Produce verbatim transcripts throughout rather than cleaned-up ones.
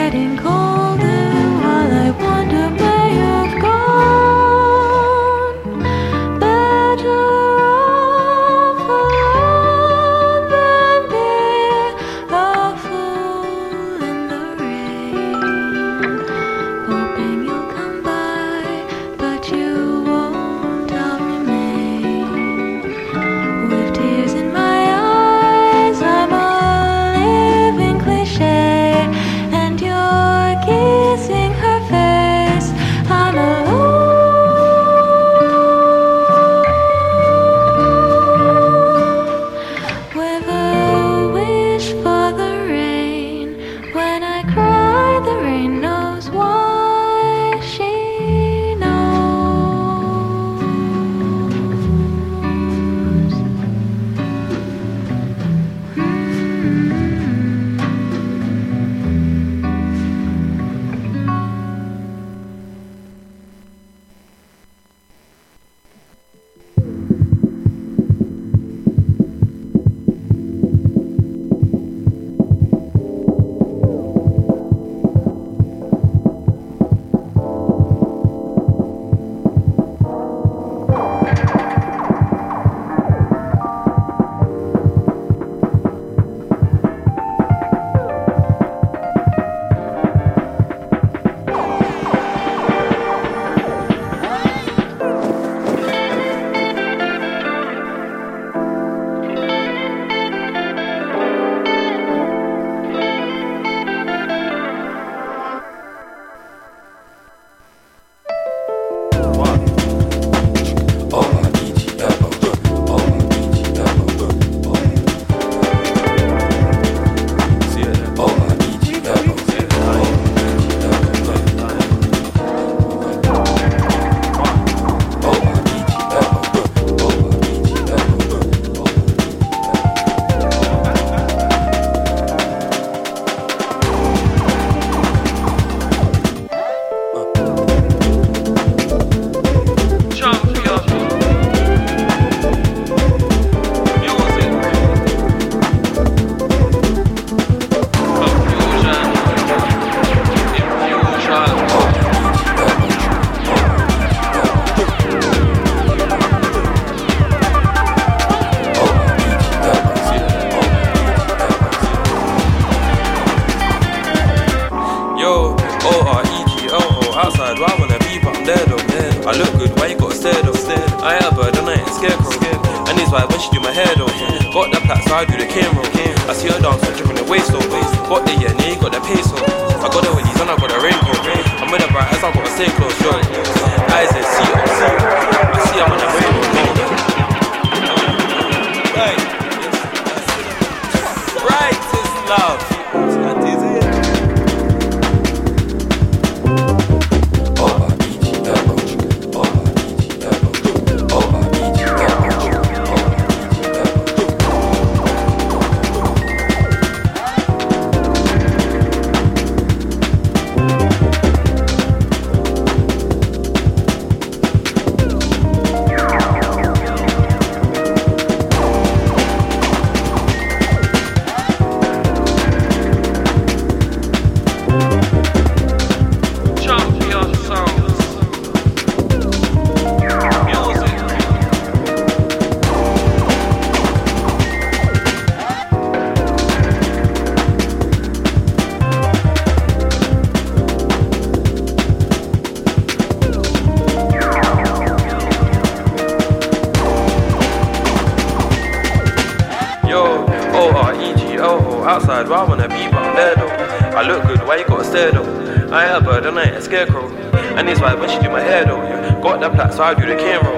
outside, where I wanna be, but I'm there though. I look good, why you gotta stare though? I ain't a bird and I ain't a scarecrow. And it's like when she do my hair though, yeah. Got that plaque, so I do the camera.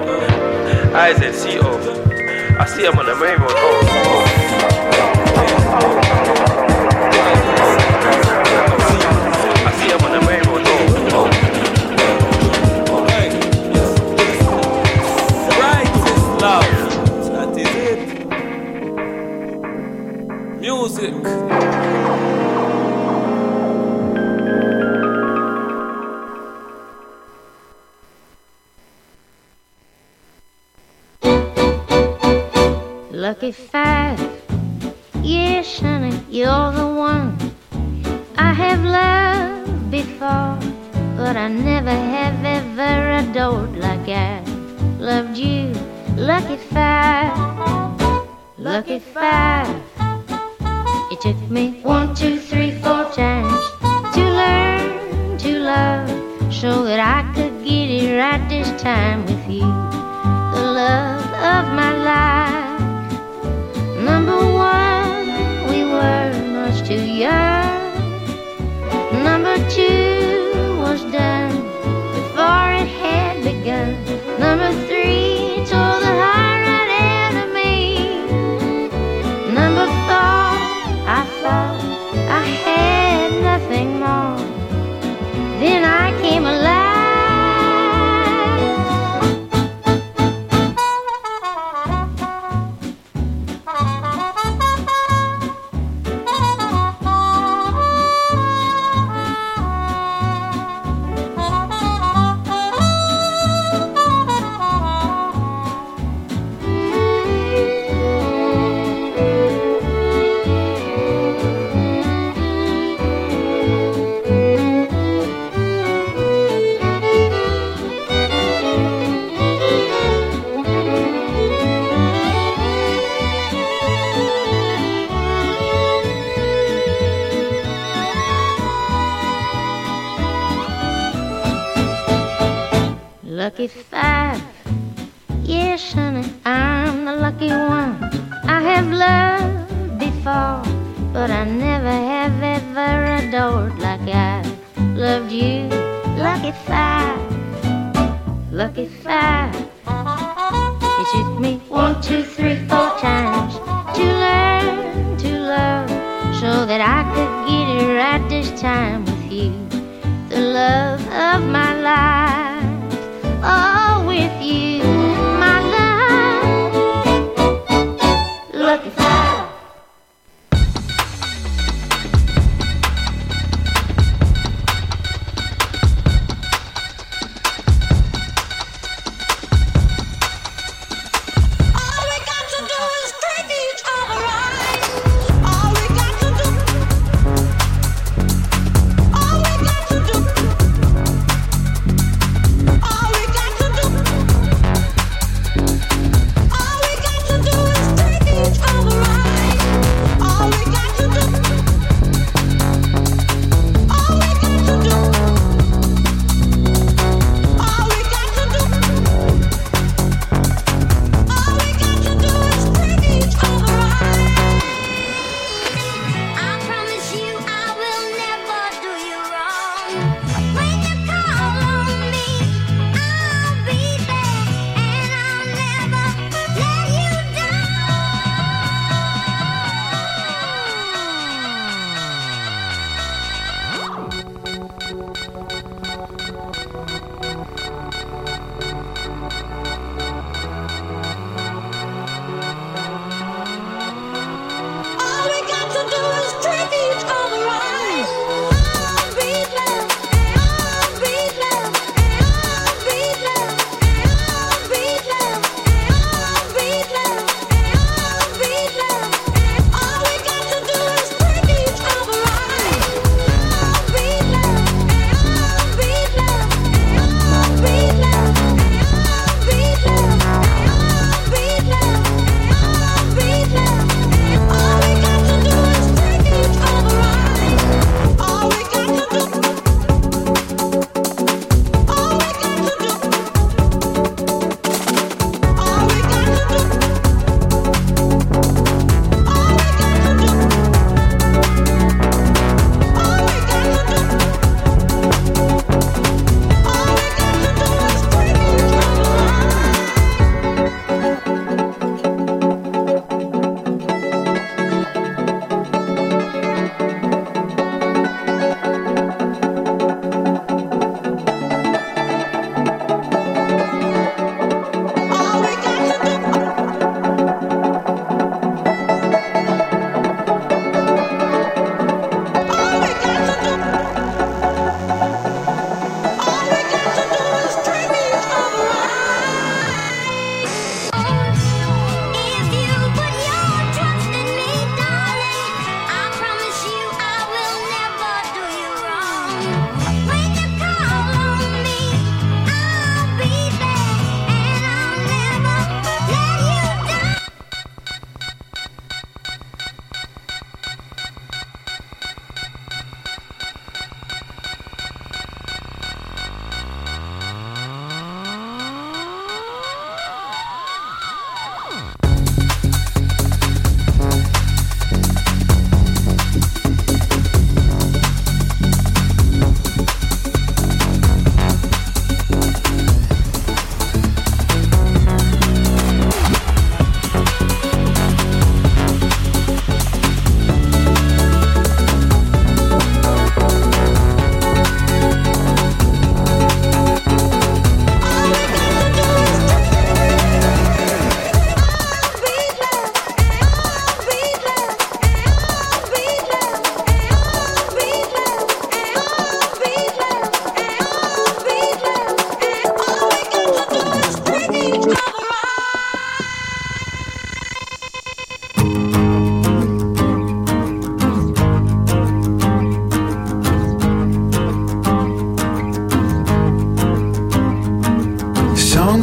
I Z C O, I see him on the main road, oh, oh. I see him on the main road, oh, oh. That is it. Music. Lucky five, yes, honey, you're the one I have loved but I never have ever adored like I loved you. Lucky five, lucky five. It took me one, two, three, four times to learn to love, so that I could get it right this time with you, the love of my life. Number one, we were much too young. Number two was done before it had begun. Number three tore the heart right out of me. Number four, I thought I had nothing more. Then I came alive. Lucky five, yes honey, I'm the lucky one. I have loved before, but I never have ever adored like I loved you. Lucky five, lucky five. It took me one, two, three, four times to learn to love, so that I could get it right this time with you, the love of my life. Oh, with you, my love, lucky five. All we got to do is treat each other right. All we got to do, all we got to do.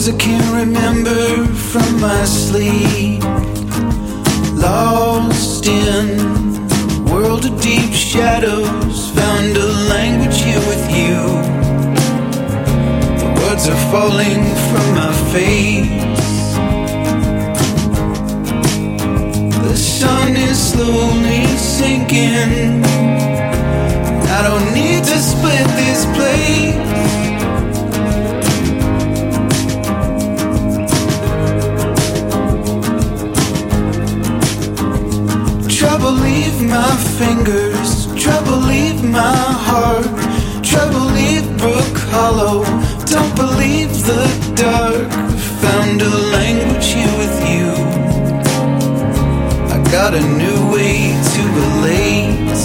I can't remember from my sleep. Lost in a world of deep shadows, found a language here with you. The words are falling from my face. The sun is slowly sinking. I don't need to split this place. Trouble leave my fingers, trouble leave my heart, trouble leave Brook Hollow. Don't believe the dark. Found a language here with you. I got a new way to relate.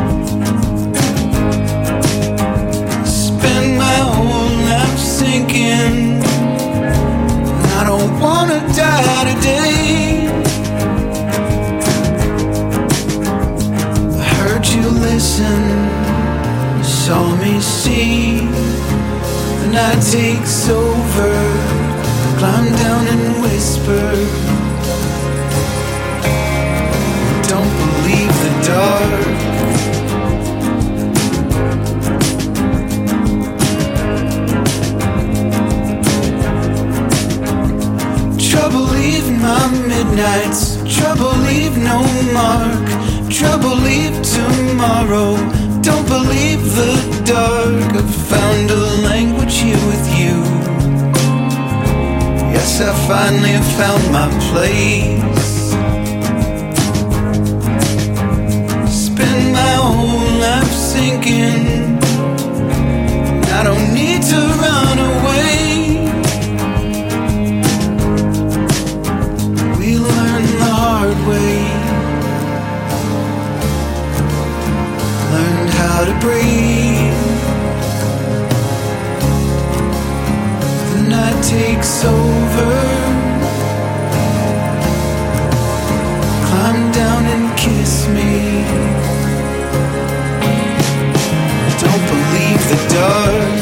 Spend my whole life sinking. I don't wanna die today. You listen, you saw me see. The night takes over, climb down and whisper. Don't believe the dark. Trouble leave my midnights, trouble leave no mark. Trouble leave tomorrow. Don't believe the dark. I've found a language here with you. Yes, I finally found my place. Spend my whole life sinking. I don't need to run away. We learn the hard way. Learned how to breathe. The night takes over. Climb down and kiss me. Don't believe the dark.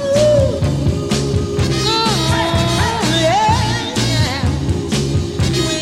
You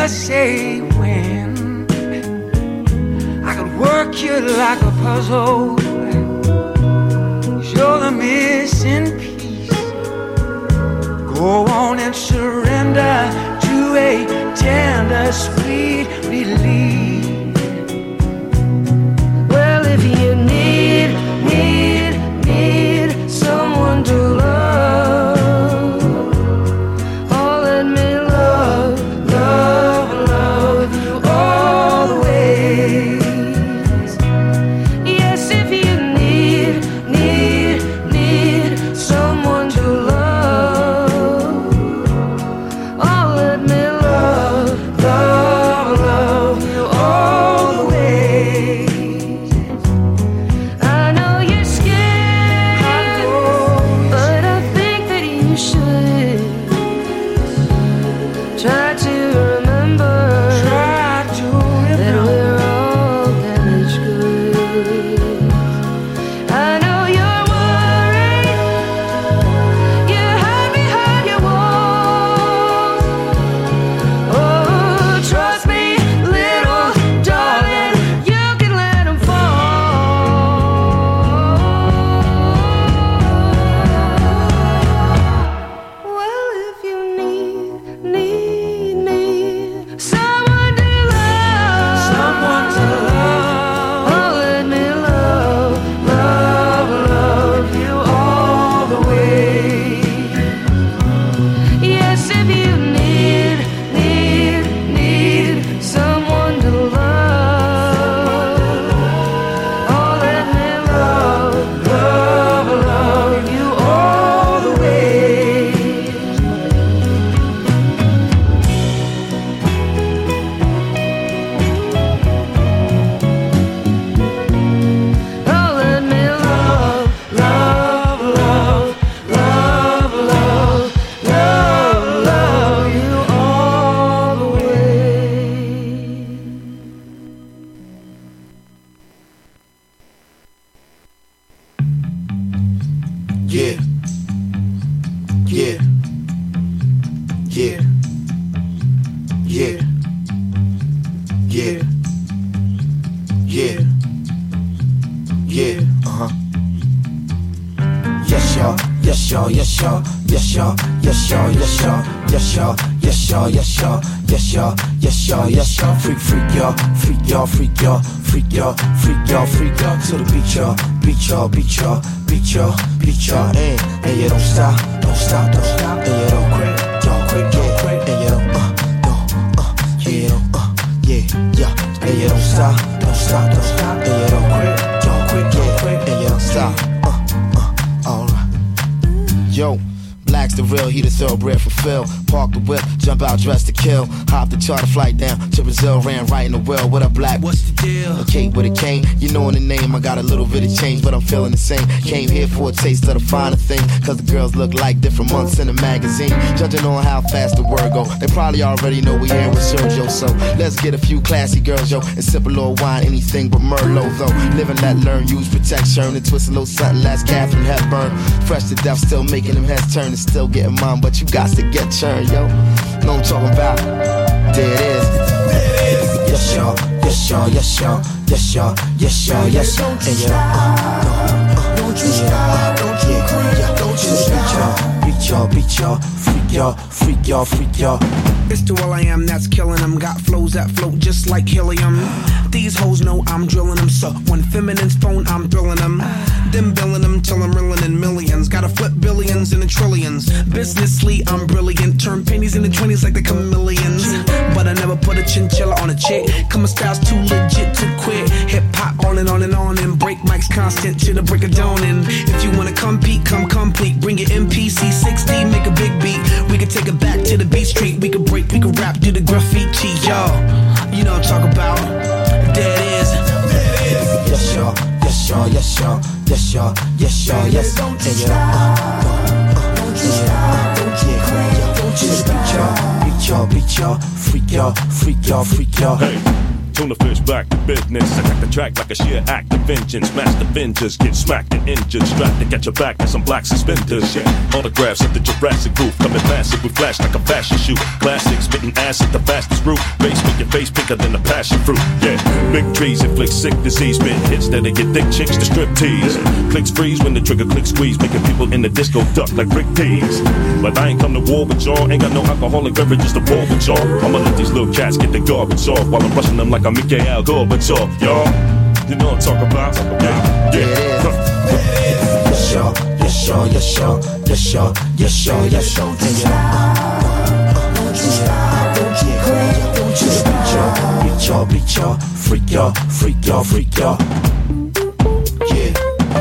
never say when. I could work you like a puzzle. You're the missing piece. Go on and surrender to a tender, sweet release. Well, if you need, need, need someone to love, oh, let me love, love, love you all the way. Yes, if you need, need, need someone to love, oh, let me love, love, love you all the way. I know you're scared, but I think that you should try to remember, try to remember that we're all damaged goods. I know you're worried, you hide behind your wall. Oh, trust me, little darling, you can let 'em fall. Well, if you need, need, need someone to love, someone to love, oh, let me love, love, love you all the way. Yes, if you need, need, need someone to love, oh, let me love, love, love you all the way. Oh, let me love, love, love, love, love, love, love you all the way. Yeah. Yeah. Yeah. Yeah. Yeah. Yeah. Yeah. Uh-huh. Yes, y'all. Yes, y'all. Yes, y'all. Yes, y'all. Yes, y'all. Yes, y'all. Yes, y'all. Yes, y'all. Yes, y'all. Yes, y'all. Yes, y'all. Yes, y'all. Freak, freak, y'all. Freak, y'all. Freak, y'all. Freak, y'all. Freak, y'all. Freak, y'all. To the beat, y'all. Beat, y'all. Beat, y'all. Beat, y'all. Beat, y'all. And, and you don't stop. Don't stop. Don't stop. And you don't quit. Don't quit. Don't quit. And you don't, uh, don't, uh, yeah, you don't, uh, yeah, yeah. And you don't stop. Don't stop. Don't stop. And you don't quit. Don't quit. Don't quit. And you don't stop. Uh, uh, alright. Yo. Black's the real, he the thoroughbred for Phil. Park the whip, jump out dressed to kill. Hop the charter flight down to Brazil, ran right in the well. What up, Black? What's the deal? A cake with a cane, you know in the name I got a little bit of change, but I'm feeling the same. Came here for a taste of the finer thing, cause the girls look like different months in the magazine. Judging on how fast the word go, they probably already know we here with Sergio. So let's get a few classy girls, yo, and sip a little wine, anything but Merlot, though. Live and let learn, use protection, and twist a little something, last Catherine Hepburn. Fresh to death, still making them heads turn, and still getting mine, but you got to get churned, yo. Know what I'm talking about? There it is. Yes, y'all. Yes, y'all. Yes, y'all. Yes, y'all. Yes, y'all. Yes, y'all. And you don't, uh, uh, don't you stop. Don't you quit. Don't you stop. Beat y'all. Beat y'all. Freak y'all. Freak y'all. Freak y'all. It's to all I am that's killing them. Got flows that float just like helium. These hoes know I'm drilling them. So when feminine's phone, I'm thrilling them. Then billing them till I'm reeling in millions. Gotta flip billions into trillions. Businessly, I'm brilliant. Turn pennies into twenties like the chameleons. But I never put a chinchilla on a chick. Cause my style's too legit to quit. Hip hop on and on and on. And break mics constant to the break of dawn. And if you wanna compete, come complete. Bring your M P C sixty, make a big beat. We can take it back to the beat street. We can break, we can rap, do the graffiti, y'all. You know what I'm talking about. There it is. Yes, y'all. Yes, y'all. Yes, y'all. Yes, y'all. Yes, y'all. Yes, y'all. And you don't, uh, don't you stop. Don't you quit. Don't you stop. Beat y'all. Beat y'all. Freak y'all. Freak y'all. Freak y'all. Hey. Tuna fish back to business. Attack the track like a sheer act of vengeance. Master Avengers get smacked and injured. Strapped to catch your back with some black suspenders. Yeah. Autographs at the Jurassic roof. Coming massive, we flash like a fashion shoot. Classics, spitting acid, the fastest route. Face make your face pinker than a passion fruit. Yeah. Big trees inflict sick disease. Spit hits that they get thick chicks to strip tease. Clicks freeze when the trigger clicks squeeze. Making people in the disco duck like Rick Tees. But I ain't come to war with y'all. Ain't got no alcoholic beverages to pour with y'all. I'ma let these little cats get the garbage off while I'm rushing them like I'm Mikhail Gorbachev, y'all. You know what I'm talking about? Yeah, yeah. Yes, y'all, yes, y'all, yes, y'all, yes, y'all, yes, y'all, yes, y'all. Don't you stop, don't you stop, don't you quit, don't you stop. Beat y'all, beat y'all, freak y'all, freak y'all, freak y'all. Yeah.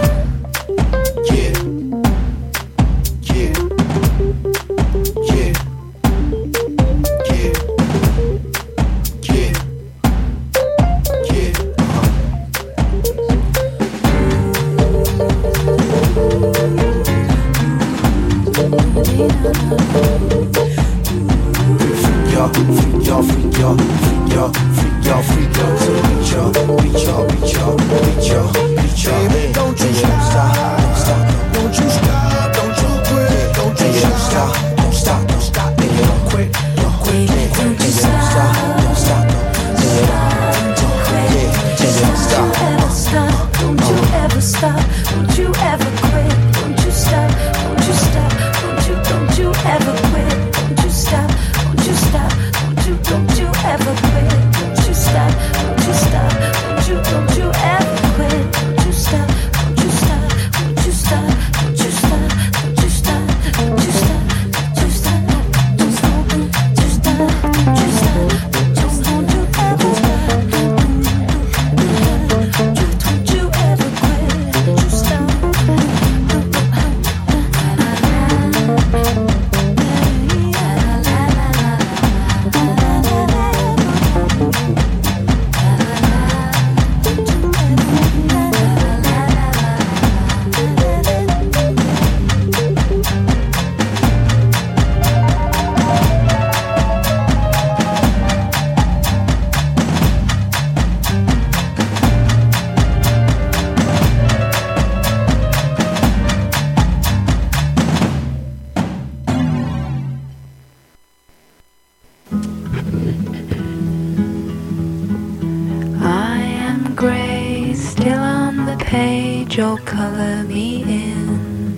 You'll color me in.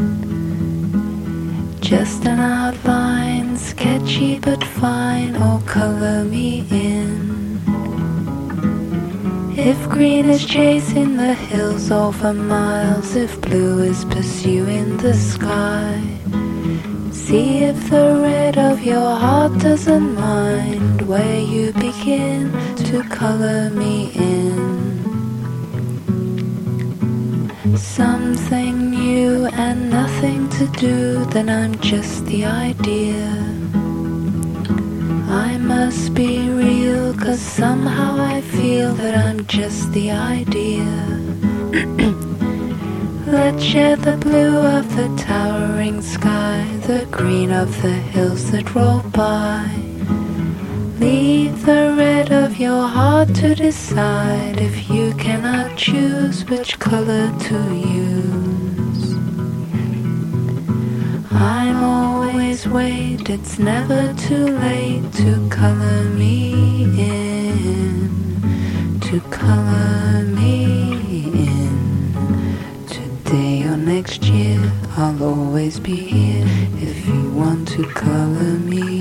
Just an outline, sketchy but fine, or color me in. If green is chasing the hills over miles, if blue is pursuing the sky, see if the red of your heart doesn't mind where you begin to color me in. Something new and nothing to do, then I'm just the idea. I must be real, 'cause somehow I feel that I'm just the idea. Let's share the blue of the towering sky, the green of the hills that roll by. Leave the red of your heart to decide if you cannot choose which color to use. I'm always wait, it's never too late to color me in, to color me in. Today or next year, I'll always be here if you want to color me.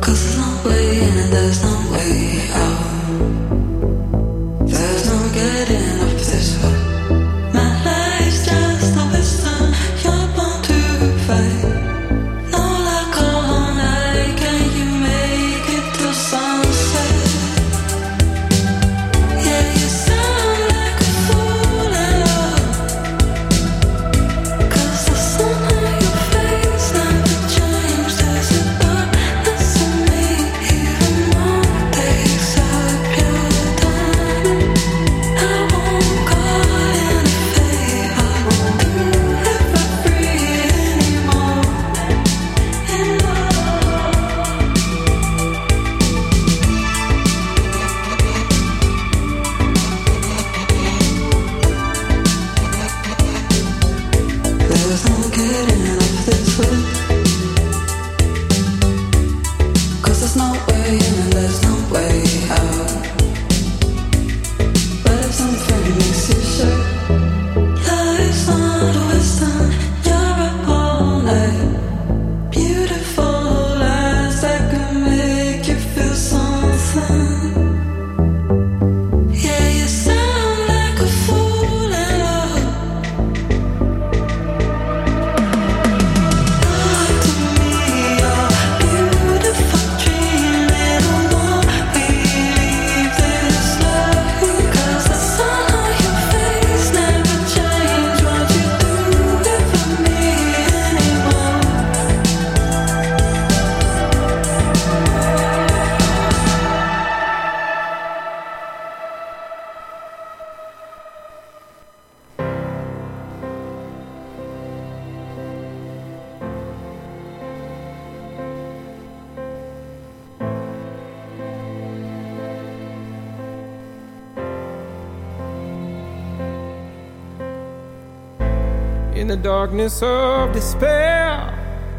In the darkness of despair,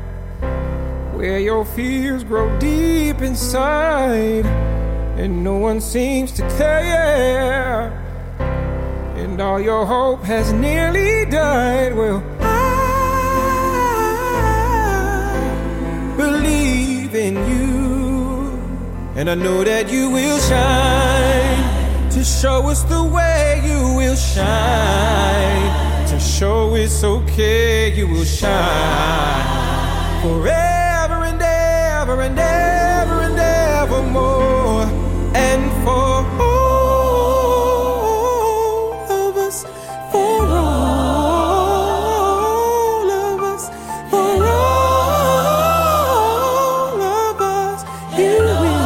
where your fears grow deep inside, and no one seems to care, and all your hope has nearly died. Well, I believe in you, and I know that you will shine, to show us the way you will shine. To show it's okay, you will shine forever and ever and ever and evermore. And for all of us, for all of us, for all of us, you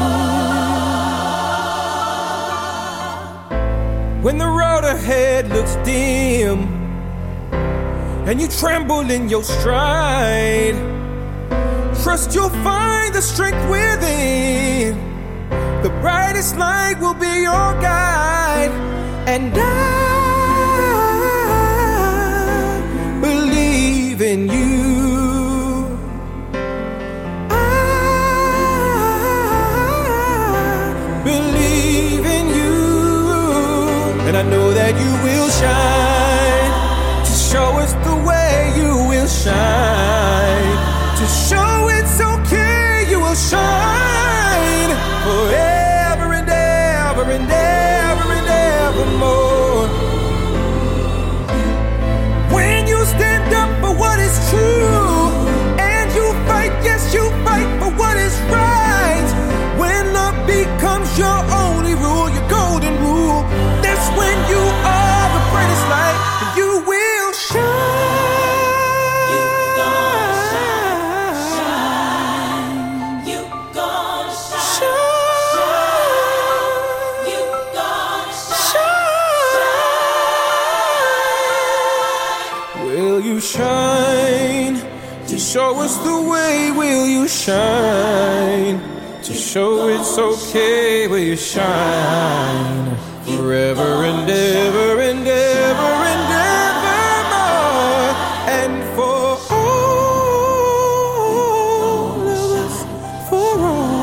will. When the road ahead looks dim and you tremble in your stride, trust you'll find the strength within. The brightest light will be your guide. And I believe in you. I believe in you. And I know that you will shine, to show us the way you will shine, to show it's okay, you will shine forever and ever and ever and evermore. When you stand up for what is true, and you fight, yes, you fight for what is right. When love becomes your only rule, your golden rule, that's when you are the brightest light, and you will shine. Shine, to show us the way, will you shine? To show it's okay, will you shine? Forever and ever and ever and evermore. And for all of us, for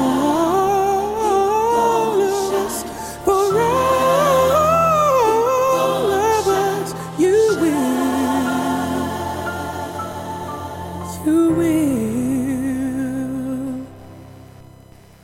all of us, for all of us, you will. You will.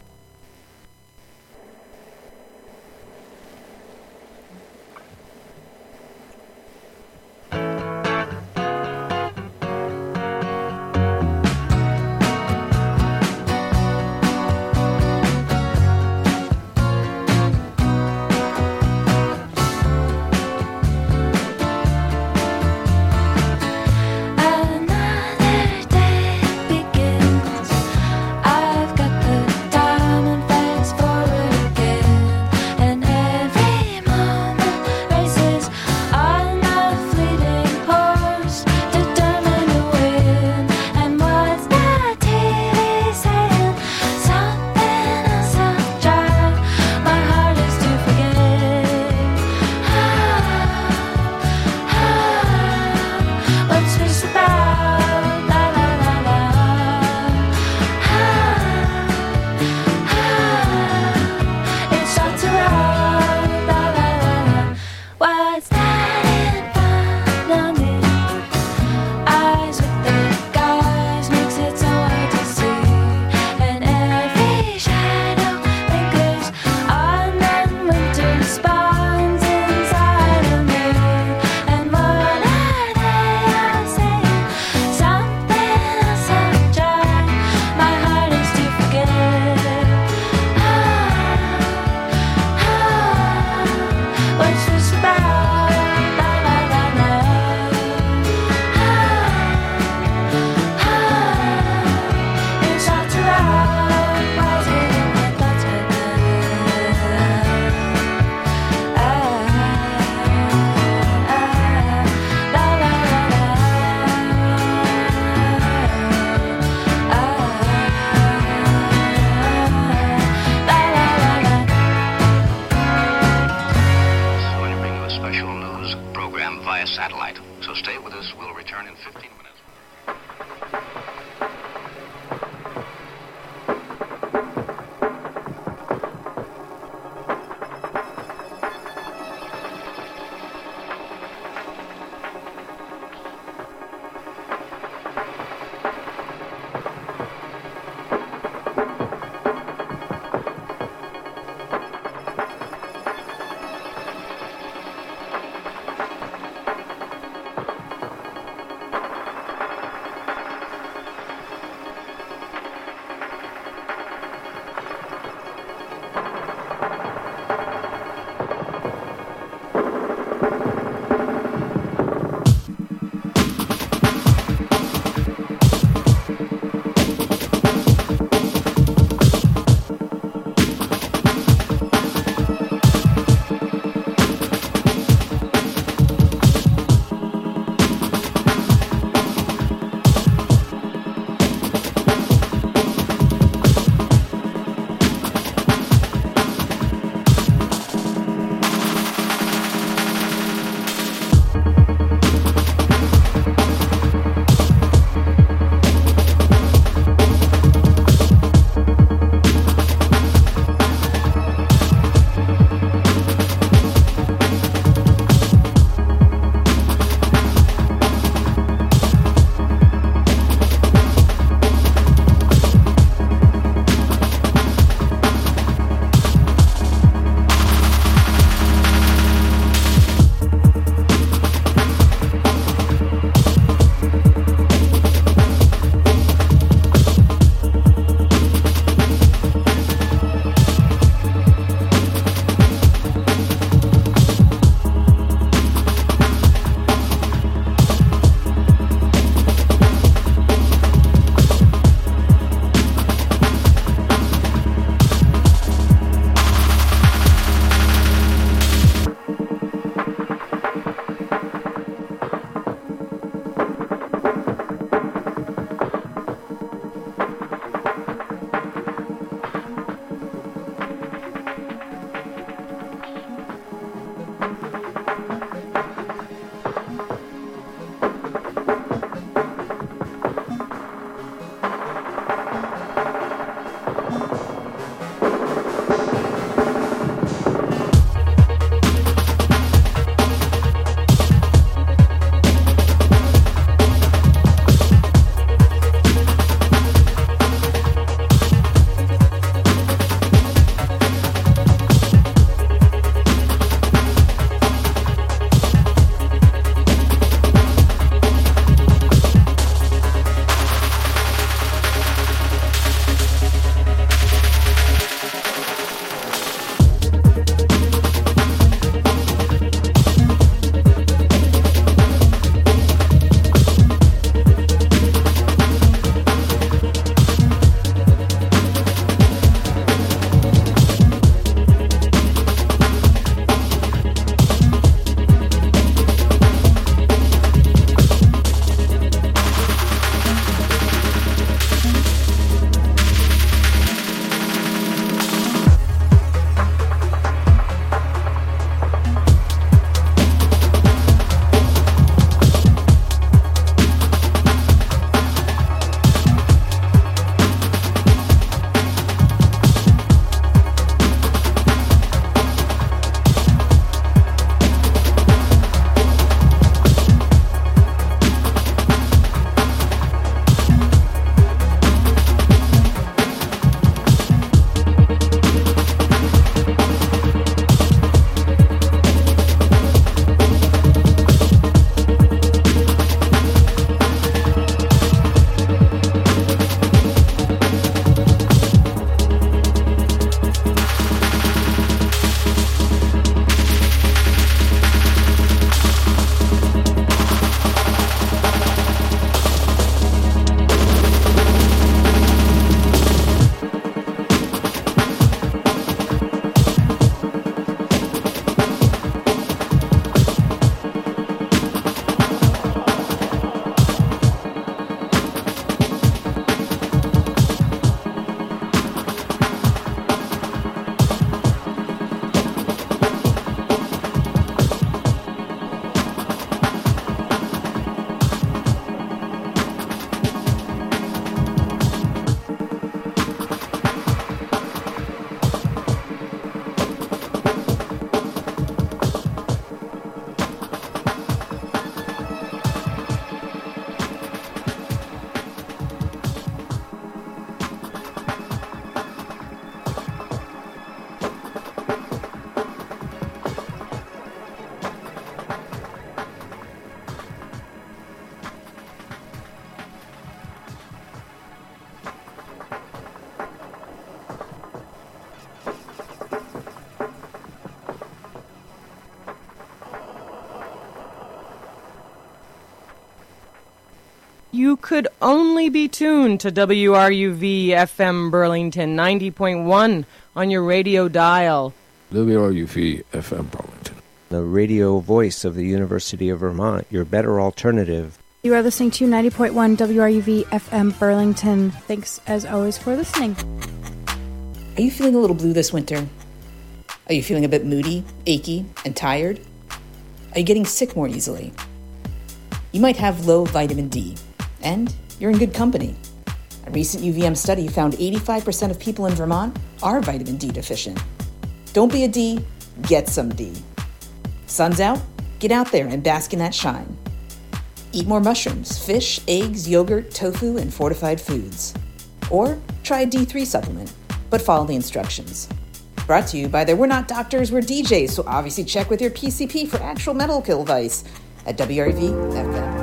you could only be tuned to W R U V F M Burlington ninety point one on your radio dial. W R U V F M Burlington, the radio voice of the University of Vermont, your better alternative. You are listening to ninety point one W R U V F M Burlington. Thanks, as always, for listening. Are you feeling a little blue this winter? Are you feeling a bit moody, achy, and tired? Are you getting sick more easily? You might have low vitamin D, and you're in good company. A recent U V M study found eighty-five percent of people in Vermont are vitamin D deficient. Don't be a D, get some D. Sun's out, get out there and bask in that shine. Eat more mushrooms, fish, eggs, yogurt, tofu, and fortified foods. Or try a D three supplement, but follow the instructions. Brought to you by the We're Not Doctors, We're D Js, so obviously check with your P C P for actual medical advice at W R V F M.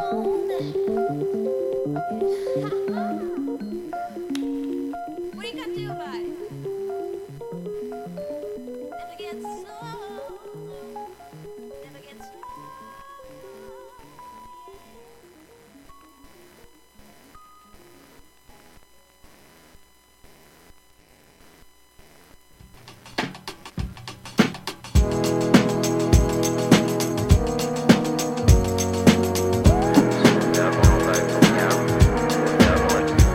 Yeah, I'm on like, yeah, I'm- yeah, I'm on.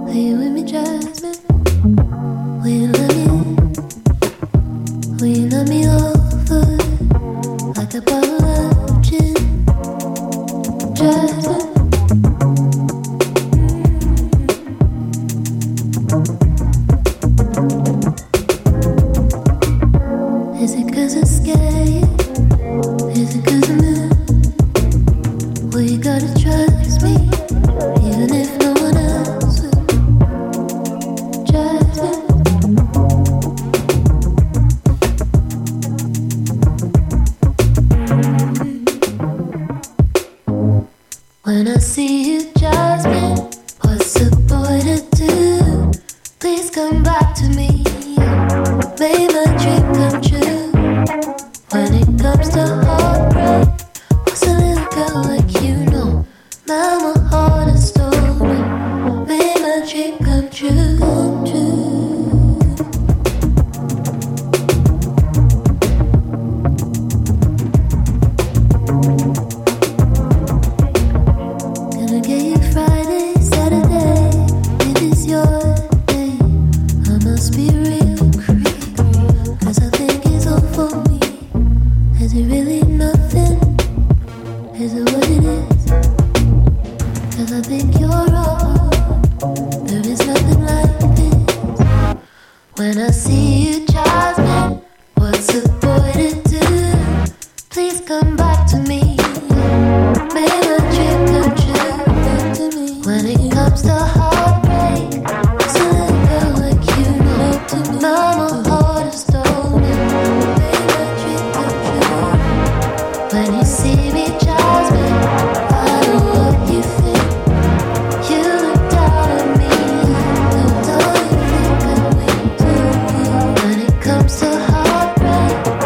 When it comes to heartbreak,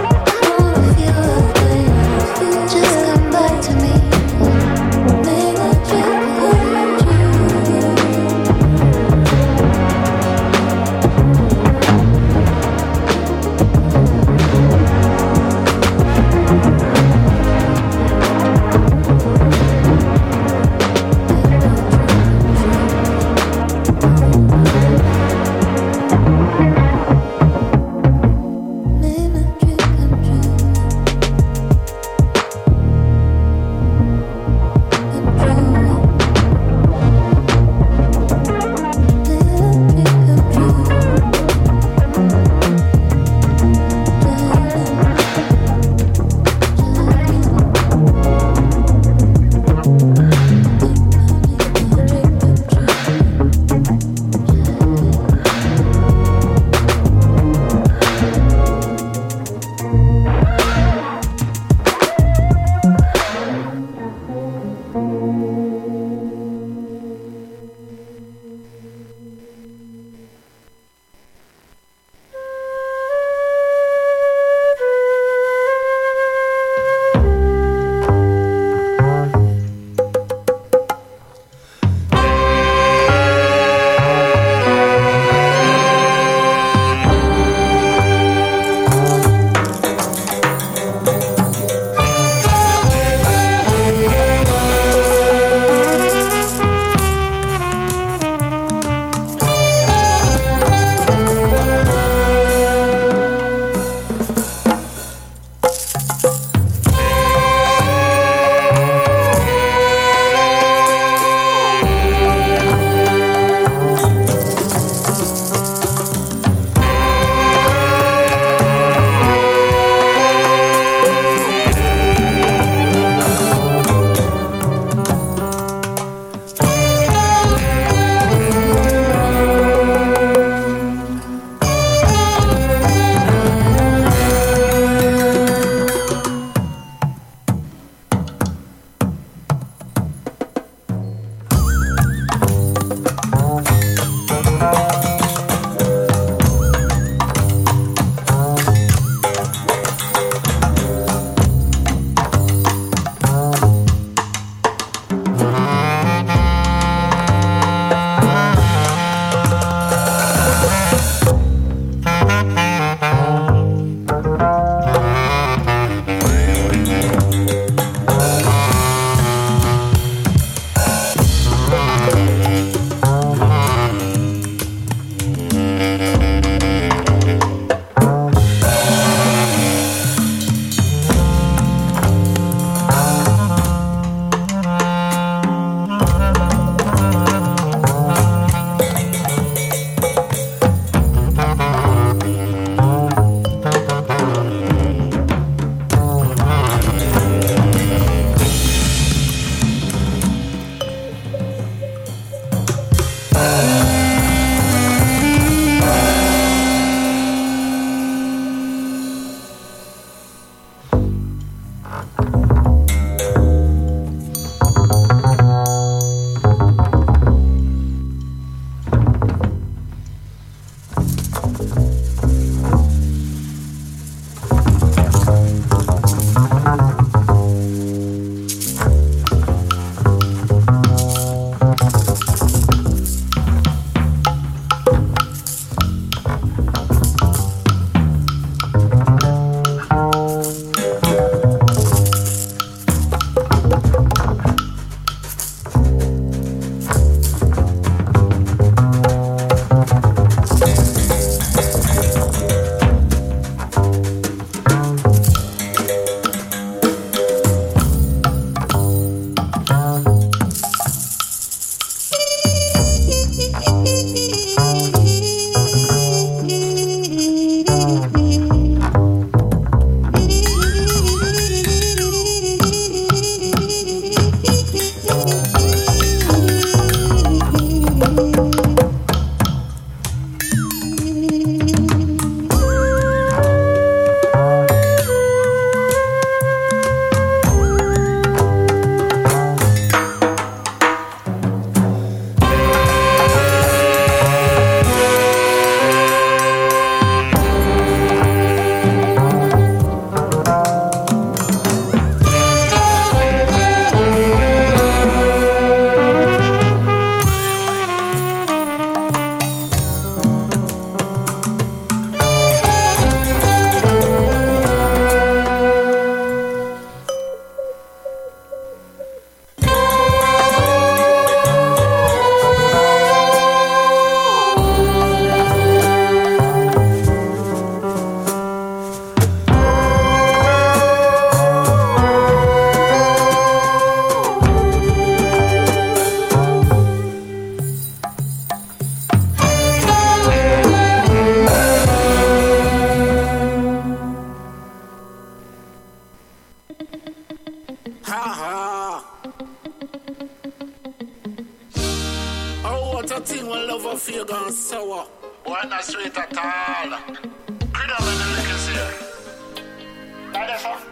your fear gone sour. Boy, not sweet at all. Could have been the liquors here. Not the fuck.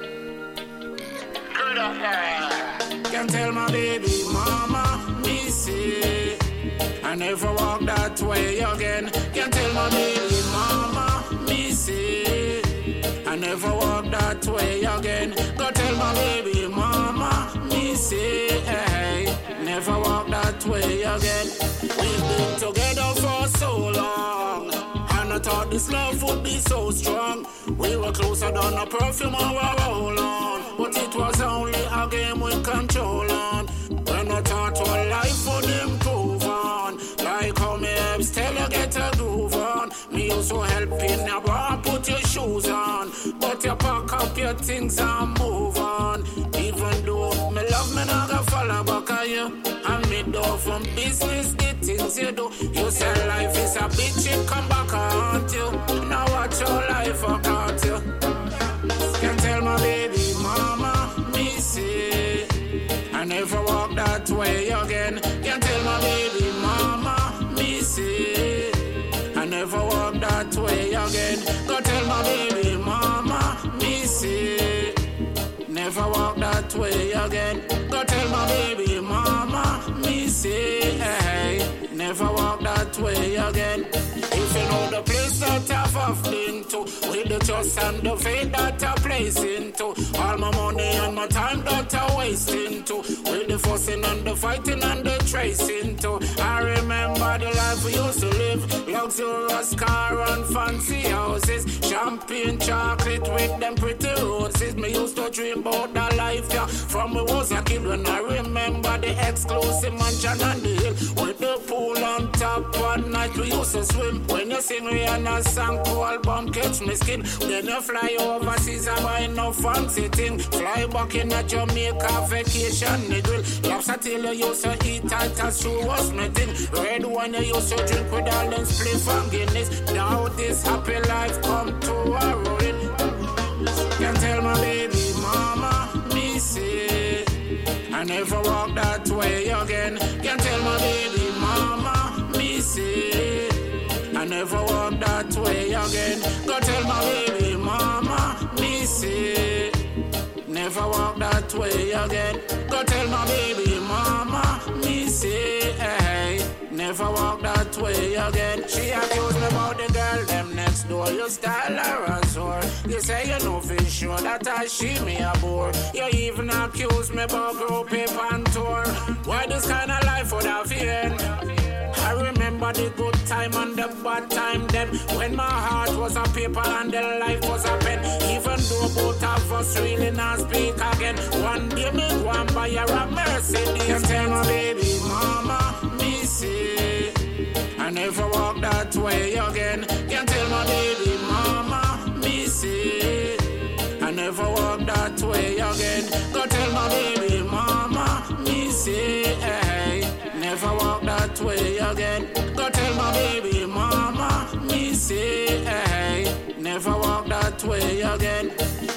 Could have. Can tell my baby mama, me see. I never walk that way again. Can tell my baby mama, me see. I never walk that way again. Go tell my baby mama, me see. Hey, never walk that way again. We've been together for so long, and I thought this love would be so strong. We were closer than a perfume or a roll-on, but it was only a game with control on. When I thought our life would improve on, like how me helps tell you get a groove on. Me also helping you bar put your shoes on, but you pack up your things and move on. Even though me love me not gonna follow back on you, and me do from business the things you do. You say life is a bitch, it come back and haunt you. Now watch your life I caught you. Can tell my baby mama, me see. I never walk that way again. Can tell my baby mama, me see. I never walk that way again. Go tell my baby mama, me see. Never walk that way again. Go tell my baby mama, me see. Hey, never walk that way again. If you know the place that I've been to, with the trust and the faith that I place into, all my money and my time that I waste into, with the fussing and the fighting and the tracing too. I remember the life we used to live, luxurious car and fancy houses, champagne chocolate with them pretty roses. Me used to dream about that life, yeah, from we was a kid. When I remember the exclusive mansion on the hill, with the pool on top. One night we used to swim. When you sing Rihanna's song called Bomb Catch Me Skin, then you fly overseas and buy no fancy thing. Fly back in a Jamaica vacation, nigga. Lobster tail you used to eat tight as shoe was my thing. Red wine you used to drink with all them spliff and Guinness. Now this happy life come to a ruin. Can tell my baby mama, me see. I never walk that way again. Can tell my baby mama, me see. I never walk that way again. Go tell my baby mama, me see. Never walk that way again. Go tell my baby mama, me see. Hey, never walk that way again. She accused me about the girl them next door. You style her as whore. You say you know for sure that I she me a bore. You even accuse me about group paper and tour. Why this kind of life would have end? I remember the good time and the bad time then, when my heart was a paper and the life was a pen. Even though both of us really not speak again, one day me go and buy her a Mercedes. Can tell my baby mama, me see. I never walk that way again. Can tell my baby mama, me see. I never walk that way again. Go tell my baby mama, me see. Hey, never walk that way again. Go tell my baby mama, me see. Hey, never walk that way again.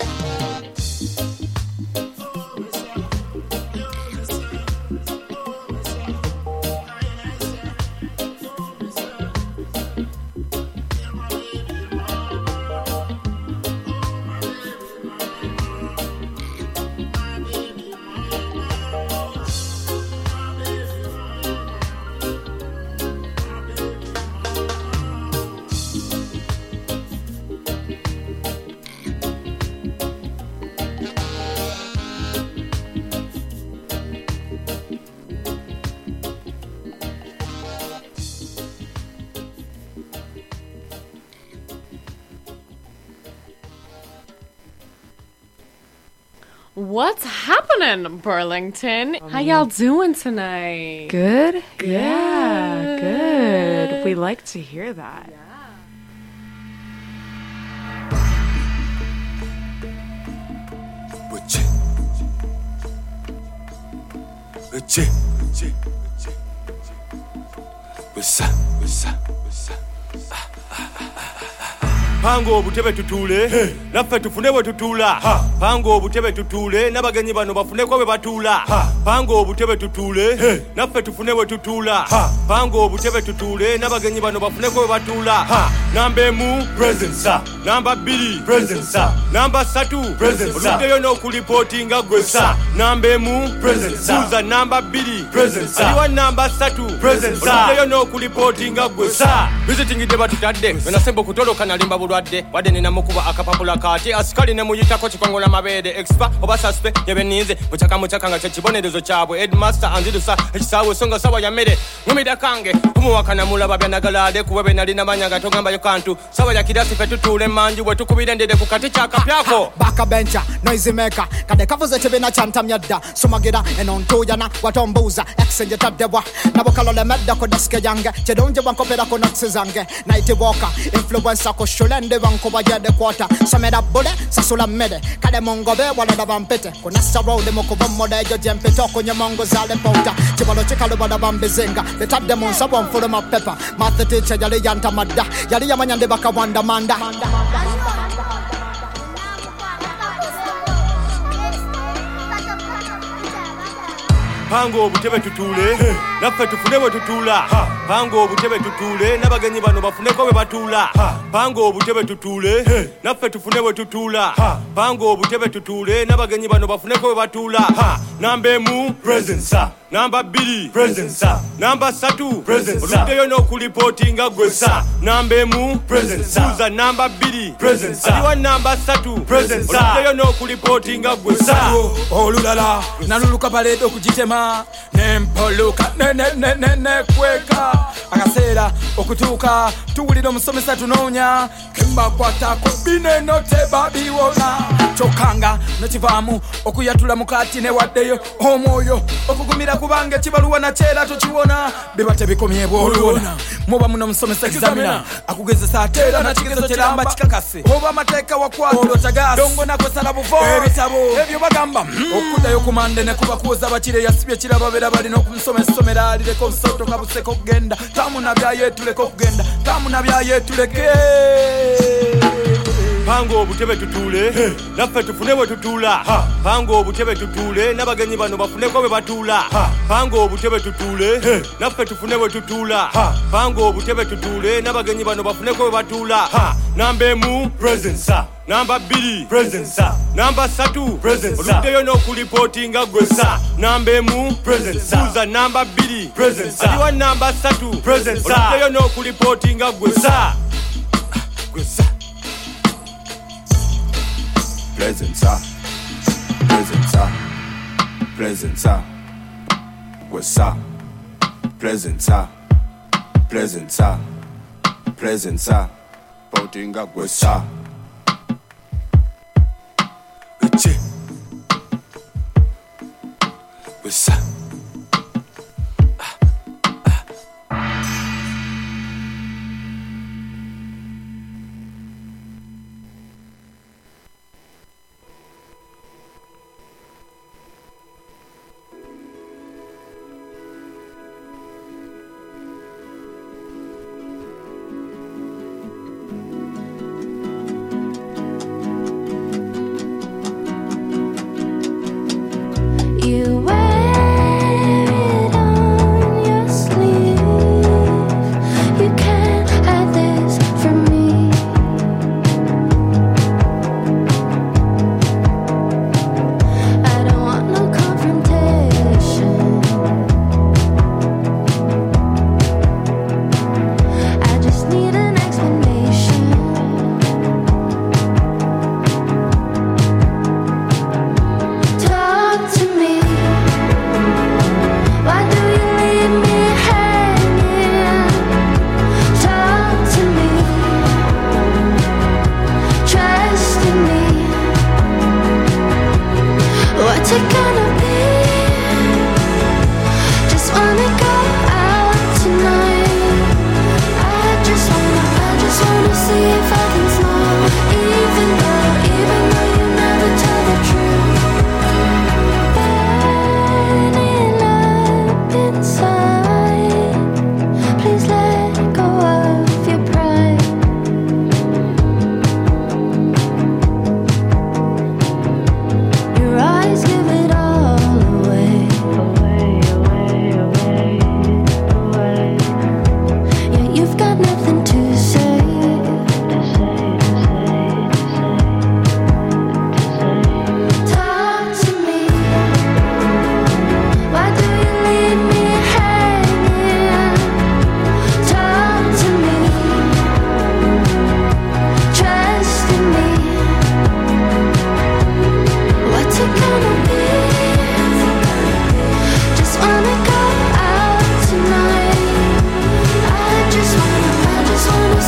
What's happening, Burlington? How y'all doing tonight? Good? Good. Yeah, good. We like to hear that. Yeah. panga obutebe tutuule naffe tufune bwe tutuula panga obutebe tutuule n'abagenyi bano bafuneko bwe batuula panga obutebe tutuule naffe tufune bwe tutuula panga obutebe tutuule n'abagenyi bano bafuneko bwe batuula namba emu presence namba bbiri presence namba ssatu presence oluddeyo n'okulipootinga gwesa namba emu presence buuza namba bbiri presence aliwa namba ssatu presence oluddeyo n'okulipootinga gwesa visitingidde batutadde wenasemba okutoloka nalimba bulwadde wadde ninamukuba akapapula kati asikali ne muyitako kikongola mabeere expa oba saspe yebeninze mukyaka mukyaka nga kyekibonerezo kyabwe headmaster anzirusa ekisaawe songa sawa ya mmere ngumida kange kumuwakana mulaba byanagalaade kuba be nalina manyanga togambayo kantu sawa ya kirasi fe tutuule manju bwe tukubira ndede ku kati kyakapyako bakabencha noise maker kade kavuze tebina chantamya dda somagira enontuyana watombuuza exchange taddebwa nabo kalole medda ko deske yange kyedonje bankopera ko notes zange night walker influencer ko shulende bankoba jade quarter somera bole sasula mede kade mongobe wala da bampete ko nasa road mo ko bomode jo jempe to ko nyamongo zale pota kibalo chikalo bada bambezenga betadde mon sabon full of pepper math teacher yali yanta madda yali yamanyande bakawanda manda panga obutebe tutuule naffe tufune bwe tutuula panga obutebe tutuule n'abagenyi bano bafuneko bwe batuula panga obutebe tutuule naffe tufune bwe tutuula panga obutebe tutuule n'abagenyi bano bafuneko bwe batuula namba emu presence namba bbiri presence namba ssatu presence oluddeyo n'okulipootinga gwesa namba emu presence buuza namba bbiri presence aliwa namba ssatu presence oluddeyo n'okulipootinga gwesa olulala naluluka paleedo okugitema nempoluka nenenenekweka akaseera okutuuka tuwulira omusomesa tunoonya kembakwatako bineno tebabiwona kyokanga nekivaamu okuyatula mukati newaddeyo omwoyo okugumira kubanga kibaluwa nakyera tokiwona biba tebikomyebwa olwona muba muno omusomesa examina akugezesa ateera nakigezo kiramba kikakase oba amateeka wakwata olwotagasi dongo nakwesala buvo ebitabo ebyo bagamba okuddayo kumande nekuba kuwoza bakire yasibye kiraba bera balina okumusomesa somera alireko obusoto kabuseko kugenda tamuna byayetuleko okugenda tamuna byayetuleke panga obutebe tutuule naffe tufune bwe tutuula panga obutebe tutuule n'abagenyi bano bafuneko bwe batuula panga obutebe tutuule naffe tufune bwe tutuula panga obutebe tutuule n'abagenyi bano bafuneko bwe batuula namba emu presence namba bbiri presence namba ssatu presence oluddeyo n'okulipootinga gwesa namba emu presence buuza namba bbiri presence aliwa namba ssatu presence oluddeyo n'okulipootinga gwesa gwesa Presence, presence, presence, what's up? Presence, presence, presence, pouting up, what's up? What's up?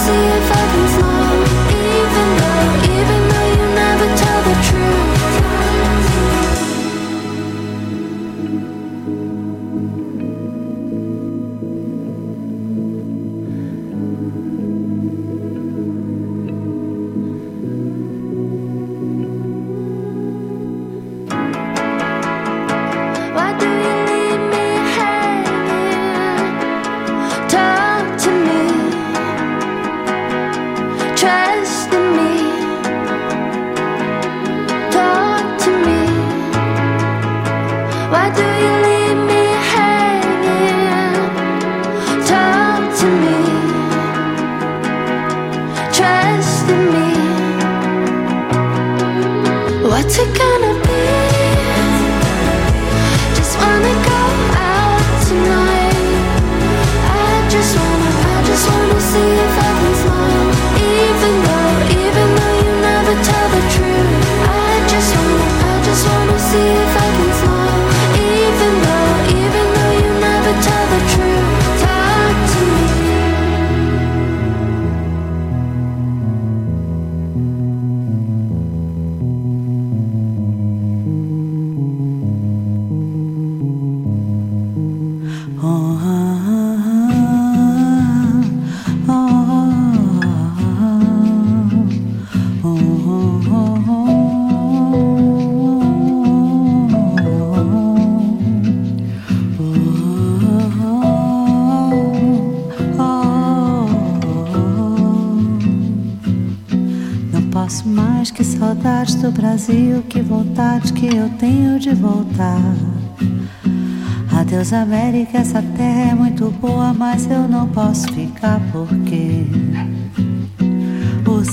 see if I can smile, even though, even though you never tell the truth. Why do you leave me hanging? Talk to me, trust in me. Talk to me. Why do you leave me hanging? Talk to me, trust in me. What's it gonna be? Just wanna go out tonight. I just wanna, I just wanna see if I can smile, even though, even though you never tell the truth. I just wanna, I just wanna see if I can smile, even though, even though you never tell the truth. Talk to me. Não posso mais, que saudades do Brasil, que vontade que eu tenho de voltar. Adeus América, essa terra é muito boa, mas eu não posso ficar porque o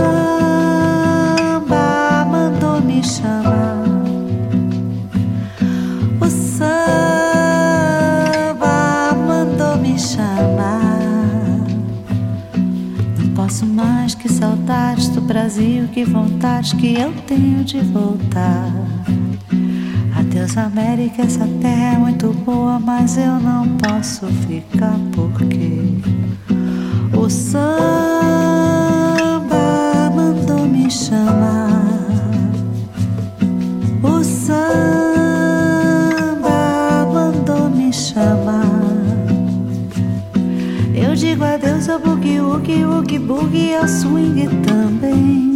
samba mandou me chamar. O samba mandou me chamar. Não posso mais, que saudades do Brasil, que vontade que eu tenho de voltar. Adeus América, essa terra é muito boa, mas eu não posso ficar porque o samba mandou me chamar. O samba mandou me chamar. Eu digo adeus ao boogie, woogie, woogie, boogie, ao swing também.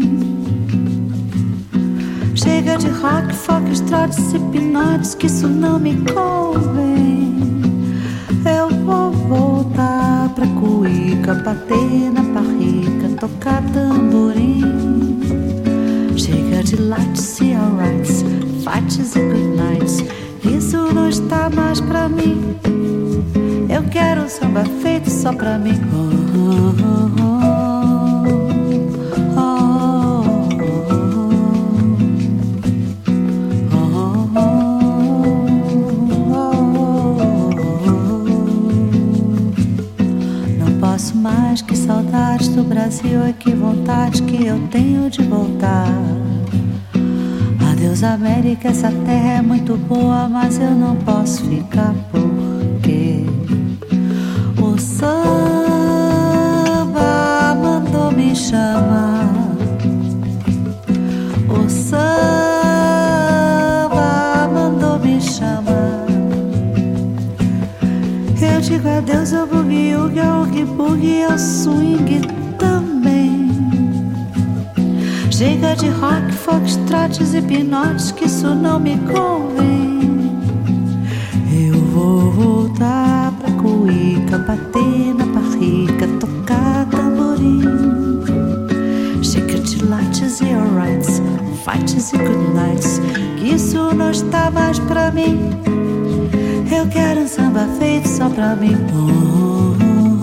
Chega de rock, folk, trotes e pinotes, que isso não me convém. Eu vou voltar pra cuíca, bater na barriga, tocar tamborim. Chega de lights e alrights, fights e good nights, isso não está mais pra mim. Eu quero um samba feito só pra mim. Oh, oh, oh, oh. Mais que saudades do Brasil, é que vontade que eu tenho de voltar. Adeus América, essa terra é muito boa, mas eu não posso ficar porque o samba mandou me chamar. O samba mandou me chamar. Eu digo adeus ao boogie, woogie, ao oogie boogie, ao swing também. Chega de rock, folk, trotes e pinotes, que isso não me convém. Eu vou voltar pra cuíca, bater na barriga, tocar tamborim. Chega de lights e alrights, fights e good nights, que isso não está mais pra mim. Eu quero um samba feito só pra mim. Oh,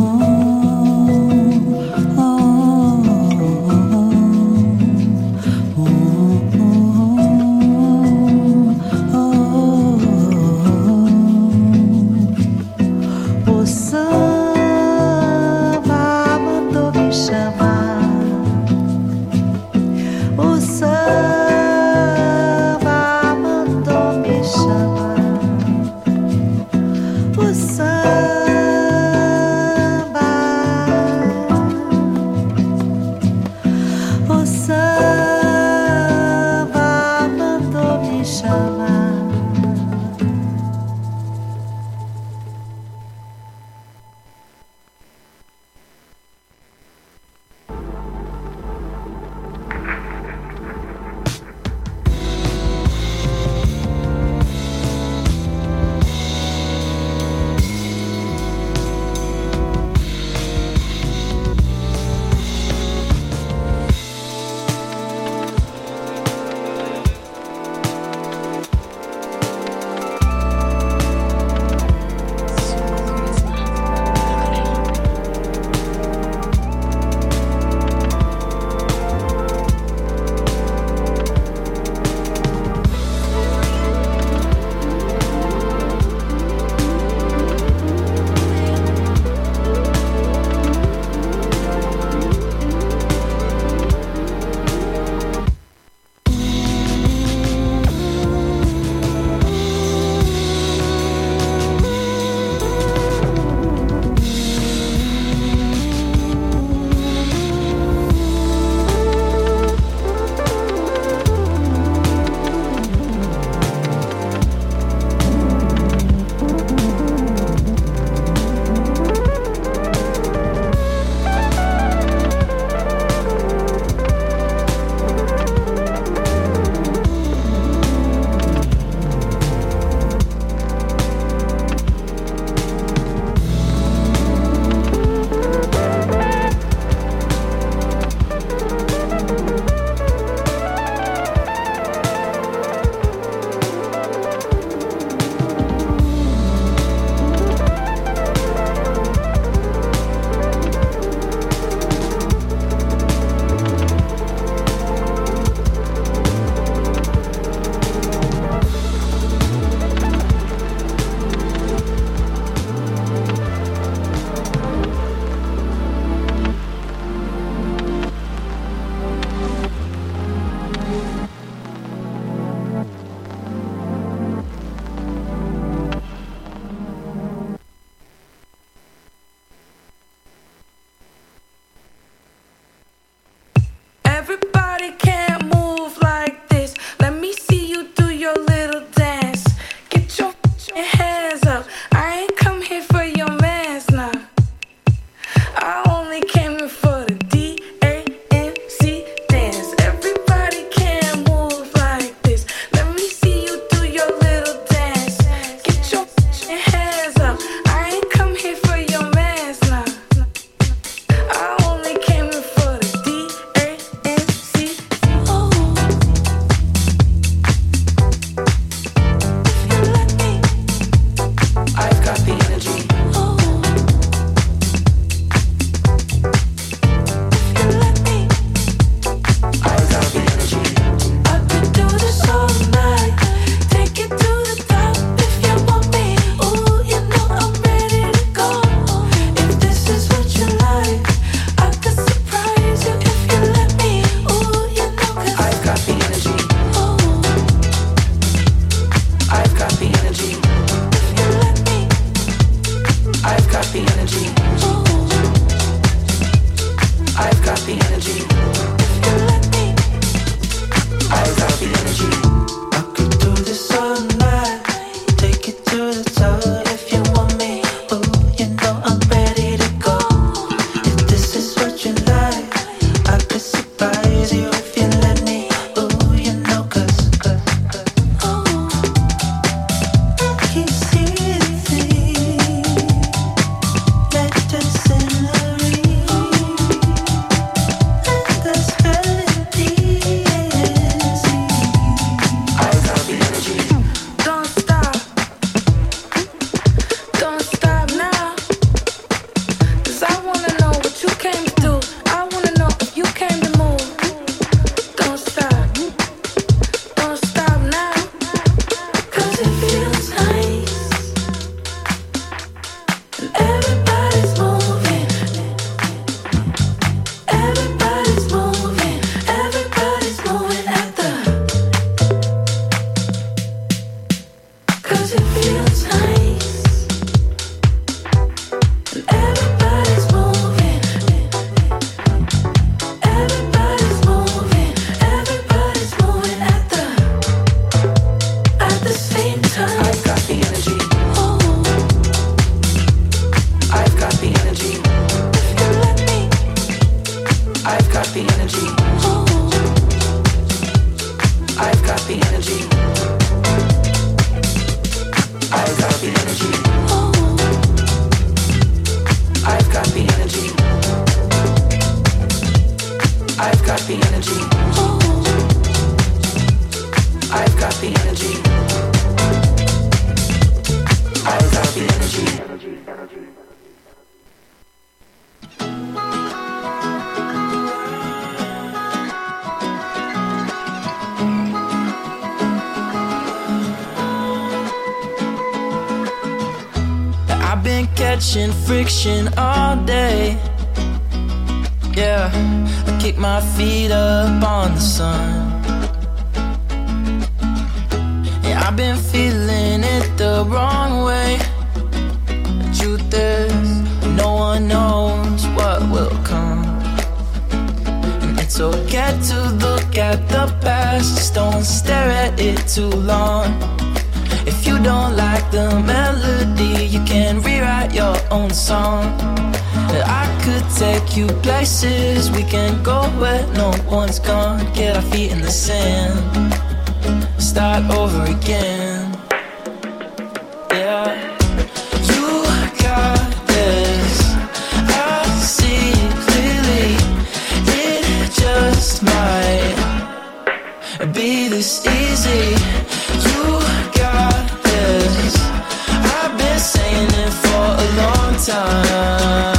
oh, oh, oh, oh, oh. O samba mandou me chamar. O samba mandou me chamar. O samba I've got the energy. I've got the energy. I've got the energy. I've been catching friction all day. Yeah, I kick my feet up on the sun. Yeah, I've been feeling it the wrong way. The truth is, no one knows what will come. And it's okay to look at the past, just don't stare at it too long. If you don't like the melody, you can rewrite your own song. I could take you places, we can go where no one's gone. Get our feet in the sand, start over again. Yeah, you got this, I see clearly. It just might be this easy. You got this, I've been saying it for a long time.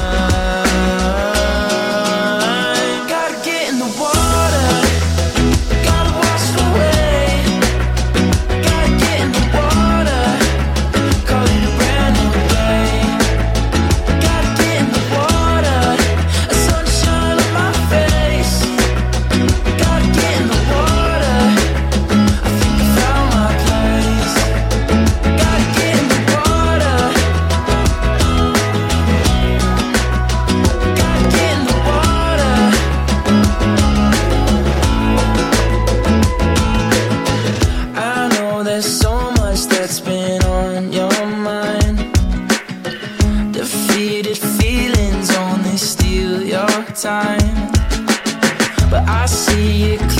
Time, but I see it clear.